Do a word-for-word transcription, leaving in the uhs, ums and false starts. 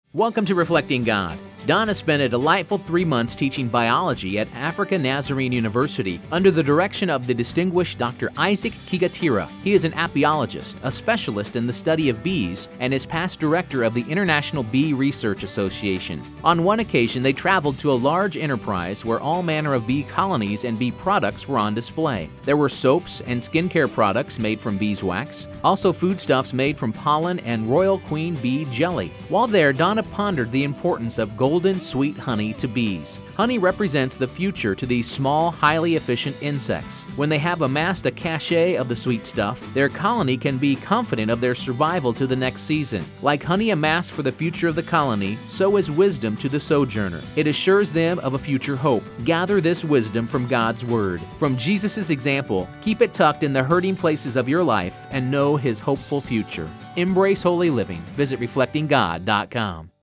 Welcome to Reflecting God. Donna spent a delightful three months teaching biology at Africa Nazarene University under the direction of the distinguished Doctor Isaac Kigatira. He is an apiologist, a specialist in the study of bees, and is past director of the International Bee Research Association. On one occasion, they traveled to a large enterprise where all manner of bee colonies and bee products were on display. There were soaps and skincare products made from beeswax, also foodstuffs made from pollen and royal queen bee jelly. While there, Donna pondered the importance of golden sweet honey to bees. Honey represents the future to these small, highly efficient insects. When they have amassed a cachet of the sweet stuff, their colony can be confident of their survival to the next season. Like honey amassed for the future of the colony, so is wisdom to the sojourner. It assures them of a future hope. Gather this wisdom from God's Word. From Jesus' example, keep it tucked in the hurting places of your life and know His hopeful future. Embrace holy living. Visit reflecting god dot com.